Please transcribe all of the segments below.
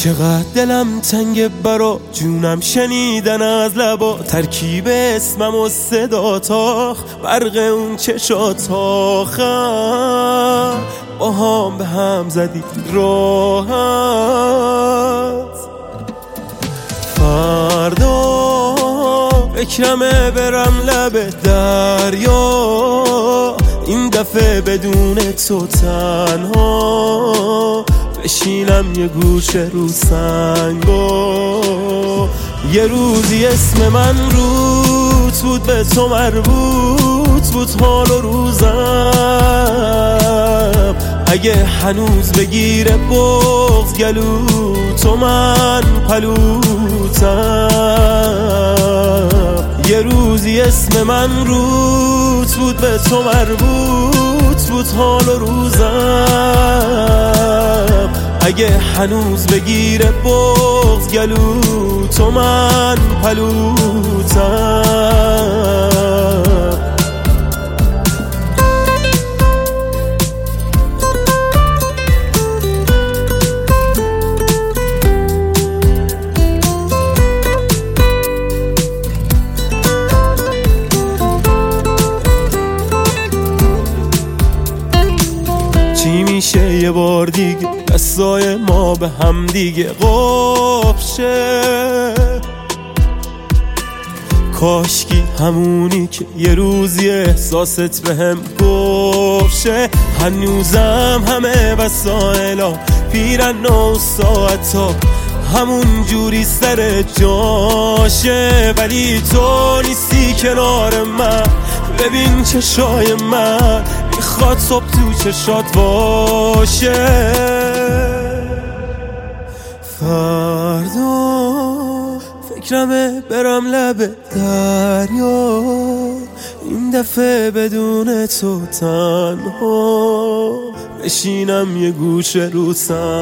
چقدر دلم تنگ برا جونم شنیدن از لبا ترکیب اسمم و صداتاخ برق اون چشاتاخم با هم به هم زدی راحت. فردا فکرمه برم لب دریا این دفعه بدون تو تنها بشینم یه گوشه رو سنگا. یه روزی اسم من روت بود به تو مربوط بود حال و روزم اگه هنوز بگیره بغض گلو تو من پلوتم. یه روزی اسم من روت بود به تو مربوط بود حال و روزم اگه هنوز بگیره بغض گلو تو من پلوتم. چی میشه یه بار دیگه دستای ما به هم دیگه قاب شه؟ کاشکی همونی که یه روزی احساست به هم گفت شه. هنوزم همه وسایلا پیرن و ساعتا همون جوری سر جاشه ولی تو نیستی کنار من. ببین چشای من میخواد صبح تو چشات باشه. فردا فکرمه برم لب دریا این دفعه بدون تو تنها بشینم یه گوشه رو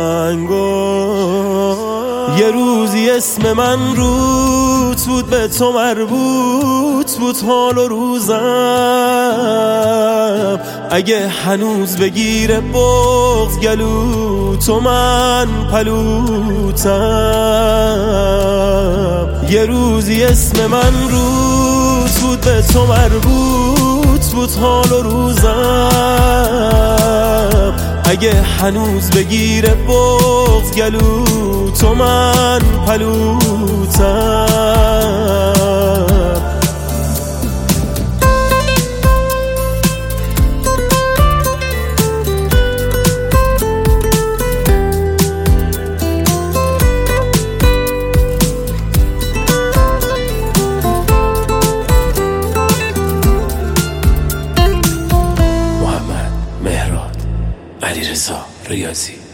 سنگا. یه روزی اسم من روت بود به تو مربوط بود حال و روزم اگه هنوز بگیره بغض گلو تو من پلوتم. یه روزی اسم من روت بود به تو مربوط بود حال و روزم اگه هنوز بگیره بغض گلو تو من پلوتم. محمد مهراد علیرضا ریاضی